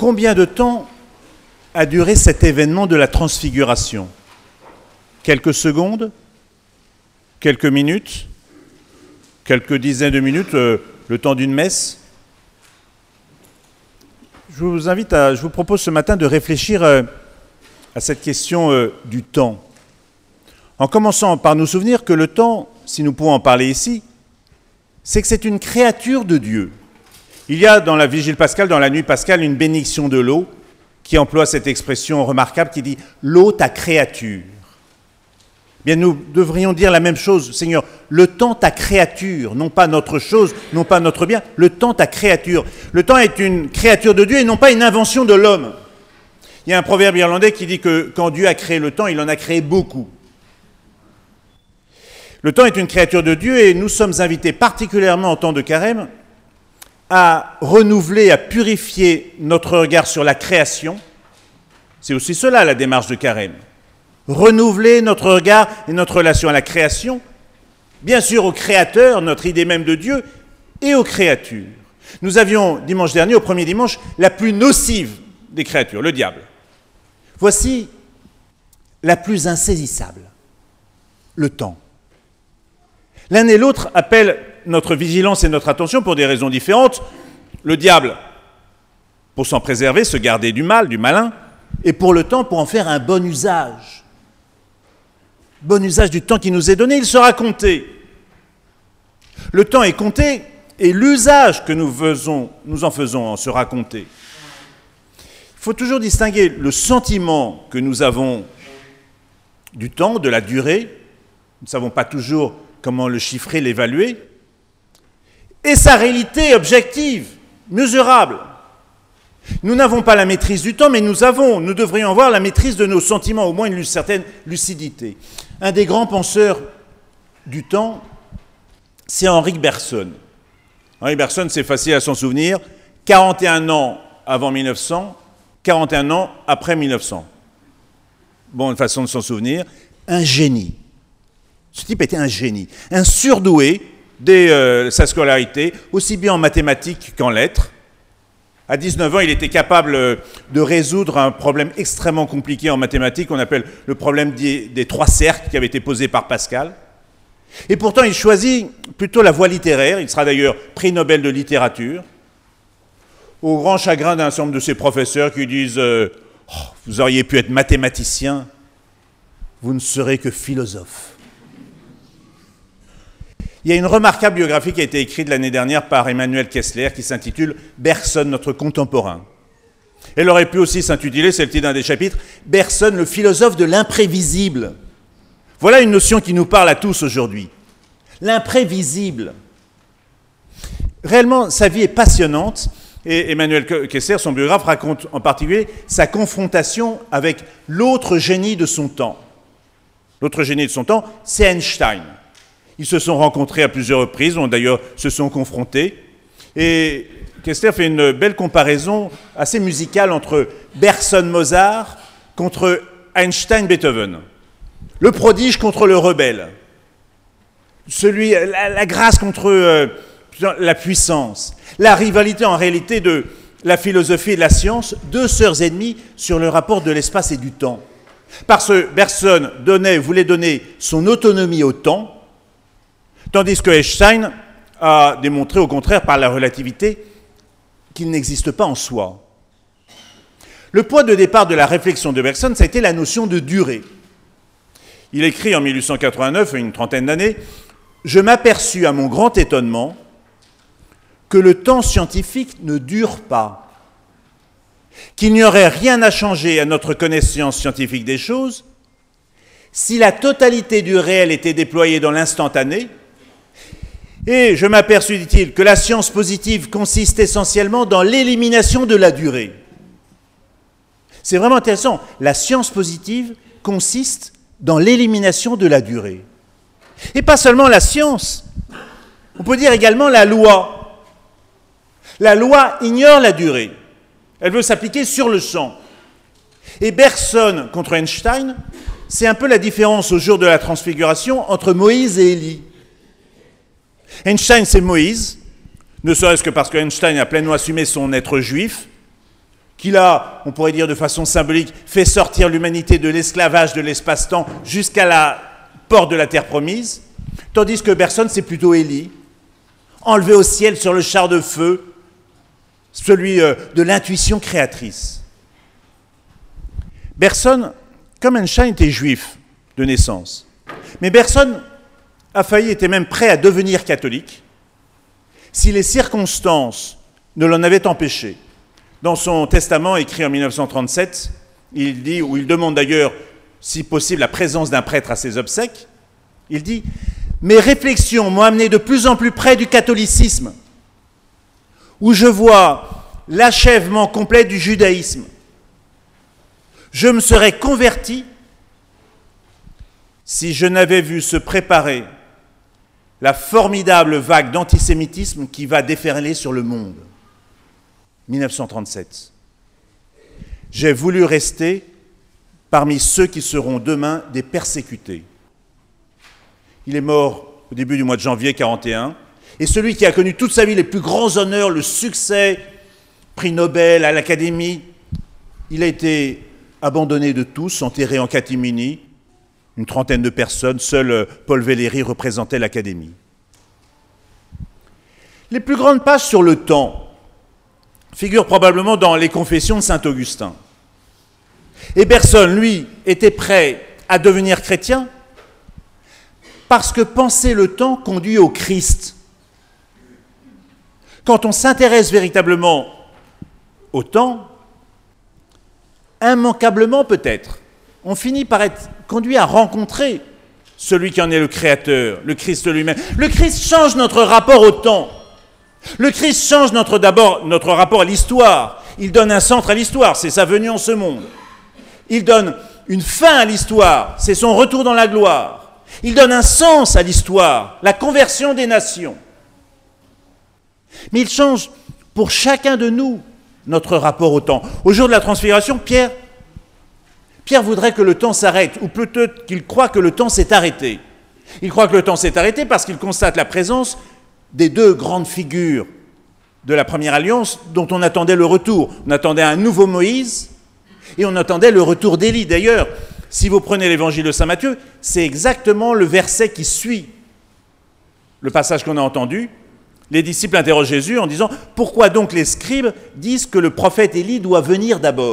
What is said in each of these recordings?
Combien de temps a duré cet événement de la transfiguration? Quelques secondes? Quelques minutes? Quelques dizaines de minutes, le temps d'une messe? Je vous propose ce matin de réfléchir à cette question du temps. En commençant par nous souvenir que le temps, si nous pouvons en parler ici, c'est que c'est une créature de Dieu. Il y a dans la Vigile pascale, dans la nuit pascale, une bénédiction de l'eau qui emploie cette expression remarquable qui dit « l'eau ta créature ». Bien, nous devrions dire la même chose, Seigneur, le temps ta créature, non pas notre chose, non pas notre bien, le temps ta créature. Le temps est une créature de Dieu et non pas une invention de l'homme. Il y a un proverbe irlandais qui dit que quand Dieu a créé le temps, il en a créé beaucoup. Le temps est une créature de Dieu et nous sommes invités particulièrement en temps de carême à renouveler, à purifier notre regard sur la création. C'est aussi cela la démarche de carême. Renouveler notre regard et notre relation à la création, bien sûr au Créateur, notre idée même de Dieu, et aux créatures. Nous avions, dimanche dernier, au premier dimanche, la plus nocive des créatures, le diable. Voici la plus insaisissable, le temps. L'un et l'autre appellent notre vigilance et notre attention pour des raisons différentes. Le diable, pour s'en préserver, se garder du mal, du malin, et pour le temps, pour en faire un bon usage. Bon usage du temps qui nous est donné, il sera compté. Le temps est compté et l'usage que nous en faisons en sera compté. Il faut toujours distinguer le sentiment que nous avons du temps, de la durée. Nous ne savons pas toujours comment le chiffrer, l'évaluer. Et sa réalité objective, mesurable. Nous n'avons pas la maîtrise du temps, mais nous devrions avoir la maîtrise de nos sentiments, au moins une certaine lucidité. Un des grands penseurs du temps, c'est Henri Bergson. Henri Bergson, c'est facile à s'en souvenir, 41 ans avant 1900, 41 ans après 1900. Bonne façon de s'en souvenir. Un génie. Ce type était un génie, un surdoué dès sa scolarité, aussi bien en mathématiques qu'en lettres. À 19 ans, il était capable de résoudre un problème extrêmement compliqué en mathématiques, qu'on appelle le problème des trois cercles qui avait été posé par Pascal. Et pourtant, il choisit plutôt la voie littéraire. Il sera d'ailleurs prix Nobel de littérature, au grand chagrin d'un certain nombre de ses professeurs qui disent « Vous auriez pu être mathématicien, vous ne serez que philosophe ». Il y a une remarquable biographie qui a été écrite l'année dernière par Emmanuel Kessler qui s'intitule « Bergson, notre contemporain ». Elle aurait pu aussi s'intituler, c'est le titre d'un des chapitres, « Bergson, le philosophe de l'imprévisible ». Voilà une notion qui nous parle à tous aujourd'hui. L'imprévisible. Réellement, sa vie est passionnante et Emmanuel Kessler, son biographe, raconte en particulier sa confrontation avec l'autre génie de son temps. L'autre génie de son temps, c'est Einstein. Ils se sont rencontrés à plusieurs reprises, d'ailleurs se sont confrontés. Et Kessler fait une belle comparaison assez musicale entre Bergson-Mozart contre Einstein-Beethoven. Le prodige contre le rebelle. La grâce contre la puissance. La rivalité en réalité de la philosophie et de la science, deux sœurs ennemies sur le rapport de l'espace et du temps. Parce que Bergson voulait donner son autonomie au temps, tandis que Einstein a démontré au contraire par la relativité qu'il n'existe pas en soi. Le point de départ de la réflexion de Bergson, ça a été la notion de durée. Il écrit en 1889, une trentaine d'années, « Je m'aperçus à mon grand étonnement que le temps scientifique ne dure pas, qu'il n'y aurait rien à changer à notre connaissance scientifique des choses si la totalité du réel était déployée dans l'instantané. Et je m'aperçus, dit-il, que la science positive consiste essentiellement dans l'élimination de la durée. » C'est vraiment intéressant. La science positive consiste dans l'élimination de la durée. Et pas seulement la science. On peut dire également la loi. La loi ignore la durée. Elle veut s'appliquer sur le champ. Et Bergson contre Einstein, c'est un peu la différence au jour de la transfiguration entre Moïse et Élie. Einstein, c'est Moïse, ne serait-ce que parce qu'Einstein a pleinement assumé son être juif, qu'il a, on pourrait dire de façon symbolique, fait sortir l'humanité de l'esclavage de l'espace-temps jusqu'à la porte de la terre promise, tandis que Bergson, c'est plutôt Élie, enlevé au ciel sur le char de feu, celui de l'intuition créatrice. Bergson, comme Einstein, était juif de naissance. Mais Bergson a failli, était même prêt à devenir catholique si les circonstances ne l'en avaient empêché. Dans son testament écrit en 1937, il dit, où il demande d'ailleurs, si possible, la présence d'un prêtre à ses obsèques, il dit « Mes réflexions m'ont amené de plus en plus près du catholicisme, où je vois l'achèvement complet du judaïsme. Je me serais converti si je n'avais vu se préparer la formidable vague d'antisémitisme qui va déferler sur le monde. » 1937. J'ai voulu rester parmi ceux qui seront demain des persécutés. Il est mort au début du mois de janvier 1941, et celui qui a connu toute sa vie les plus grands honneurs, le succès, prix Nobel à l'Académie, il a été abandonné de tous, enterré en catimini, une trentaine de personnes, seul Paul Valéry représentait l'Académie. Les plus grandes pages sur le temps figurent probablement dans les Confessions de saint Augustin. Et Bergson, lui, était prêt à devenir chrétien parce que penser le temps conduit au Christ. Quand on s'intéresse véritablement au temps, immanquablement peut-être, on finit par être conduit à rencontrer celui qui en est le créateur, le Christ lui-même. Le Christ change notre rapport au temps. Le Christ change d'abord notre rapport à l'histoire. Il donne un centre à l'histoire, c'est sa venue en ce monde. Il donne une fin à l'histoire, c'est son retour dans la gloire. Il donne un sens à l'histoire, la conversion des nations. Mais il change pour chacun de nous notre rapport au temps. Au jour de la transfiguration, Pierre voudrait que le temps s'arrête, ou peut-être qu'il croit que le temps s'est arrêté. Il croit que le temps s'est arrêté parce qu'il constate la présence des deux grandes figures de la première alliance dont on attendait le retour. On attendait un nouveau Moïse et on attendait le retour d'Élie. D'ailleurs, si vous prenez l'évangile de saint Matthieu, c'est exactement le verset qui suit le passage qu'on a entendu. Les disciples interrogent Jésus en disant « Pourquoi donc les scribes disent que le prophète Élie doit venir d'abord ?»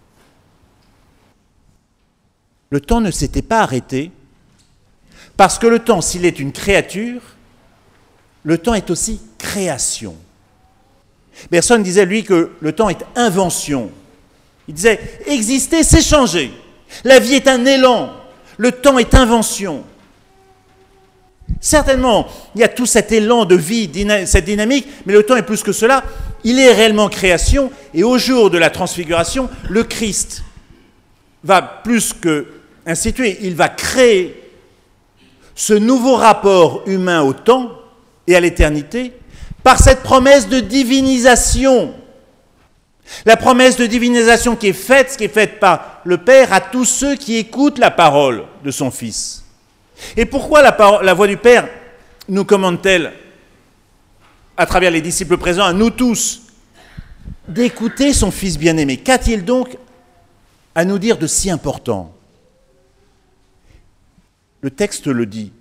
Le temps ne s'était pas arrêté parce que le temps, s'il est une créature, le temps est aussi création. Bergson disait, lui, que le temps est invention. Il disait, exister, c'est changer. La vie est un élan. Le temps est invention. Certainement, il y a tout cet élan de vie, cette dynamique, mais le temps est plus que cela. Il est réellement création, et au jour de la transfiguration, le Christ va plus que instituer, il va créer ce nouveau rapport humain au temps et à l'éternité, par cette promesse de divinisation. La promesse de divinisation qui est faite par le Père à tous ceux qui écoutent la parole de son Fils. Et pourquoi la voix du Père nous commande-t-elle, à travers les disciples présents, à nous tous, d'écouter son Fils bien-aimé? Qu'a-t-il donc à nous dire de si important? Le texte le dit.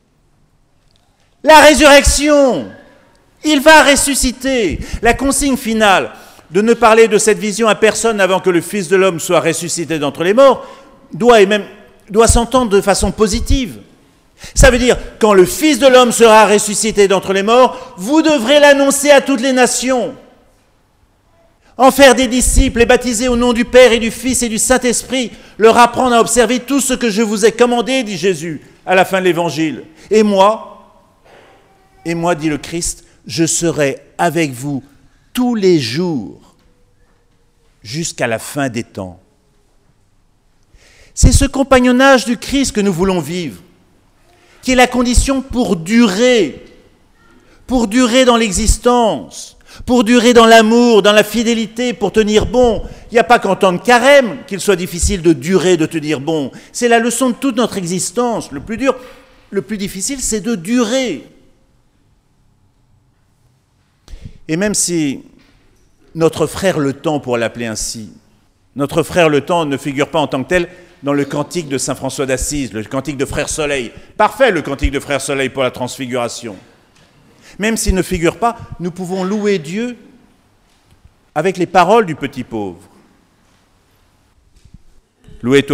La résurrection, il va ressusciter. La consigne finale de ne parler de cette vision à personne avant que le Fils de l'homme soit ressuscité d'entre les morts doit s'entendre de façon positive. Ça veut dire, quand le Fils de l'homme sera ressuscité d'entre les morts, vous devrez l'annoncer à toutes les nations. En faire des disciples et baptiser au nom du Père et du Fils et du Saint-Esprit, leur apprendre à observer tout ce que je vous ai commandé, dit Jésus à la fin de l'Évangile. Et moi, dit le Christ, je serai avec vous tous les jours jusqu'à la fin des temps. C'est ce compagnonnage du Christ que nous voulons vivre, qui est la condition pour durer dans l'existence, pour durer dans l'amour, dans la fidélité, pour tenir bon. Il n'y a pas qu'en temps de carême qu'il soit difficile de durer, de tenir bon. C'est la leçon de toute notre existence. Le plus dur, le plus difficile, c'est de durer. Et même si notre frère le temps, pour l'appeler ainsi. Notre frère le temps ne figure pas en tant que tel dans le cantique de saint François d'Assise, le cantique de Frère Soleil. Parfait, le cantique de Frère Soleil pour la transfiguration. Même s'il ne figure pas, nous pouvons louer Dieu avec les paroles du petit pauvre. Loué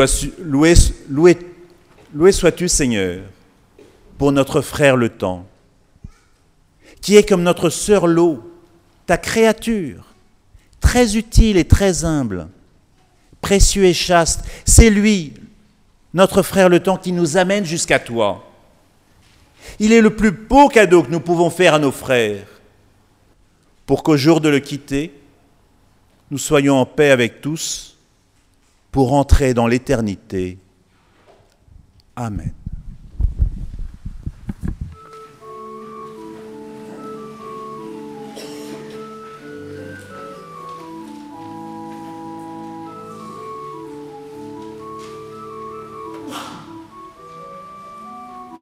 sois-tu, Seigneur, pour notre frère le temps, qui est comme notre sœur l'eau, ta créature, très utile et très humble, précieux et chaste. C'est lui, notre frère le temps, qui nous amène jusqu'à toi. Il est le plus beau cadeau que nous pouvons faire à nos frères, pour qu'au jour de le quitter, nous soyons en paix avec tous, pour entrer dans l'éternité. Amen.